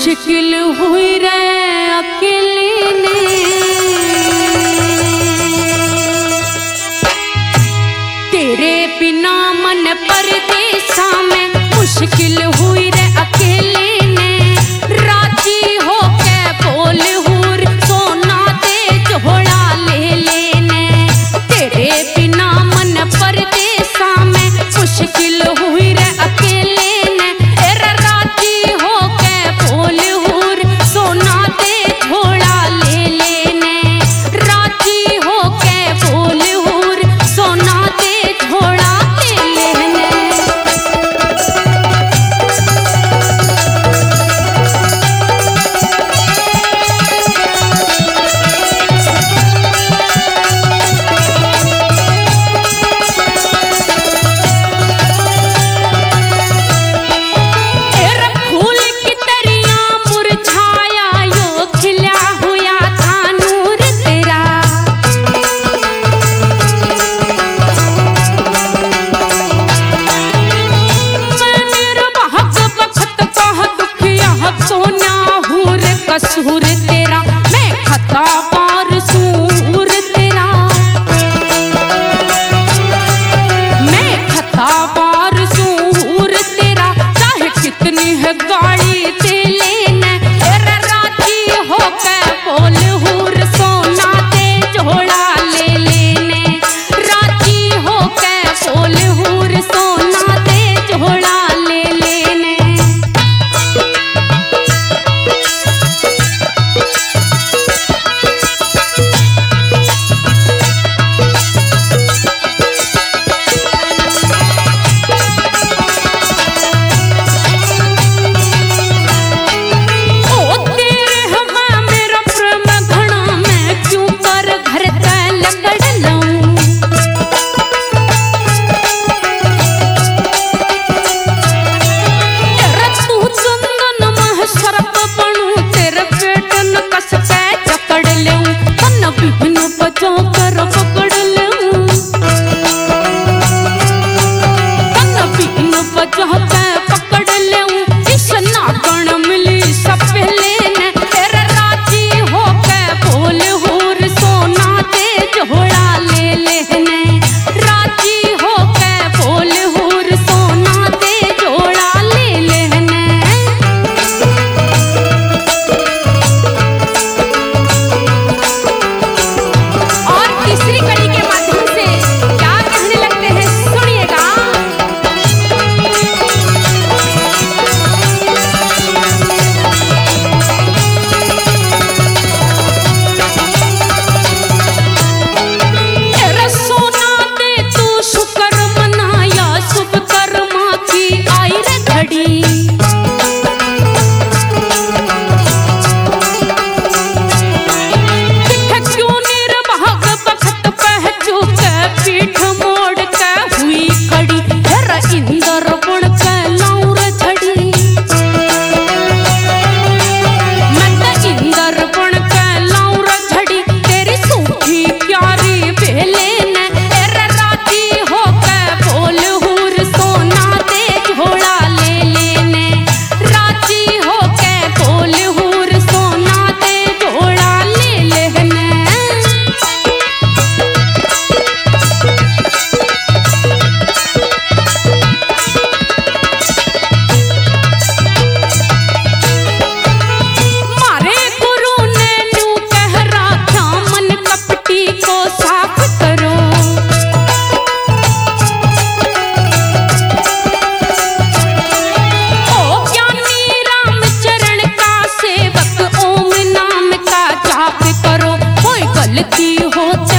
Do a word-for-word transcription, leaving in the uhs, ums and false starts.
मुश्किल हुई रे अकेले ने, तेरे बिना मन परदेसा में मुश्किल हुई रे अकेले ने। राजी हो के बोल हुर सोना दे झोला ले लेने, तेरे बिना मन परदेसा में मुश्किल हुई रे अकेले ने। एरा राजी हो के बोल हुर सोना दे झोला ले लेने, राजी हो के बोल हुर सोना दे झोला ले लेने। कसूर तेरा मैं खता पार सूर तेरा, मैं खता पार सूर तेरा, चाहे कितनी है गाड़ी दे लेने। तेरा राजी हो के बोल हुर सोना दे झोला ले लेने, राजी हो के बोल हुर सोना दे झोला ले लेने। गलती हो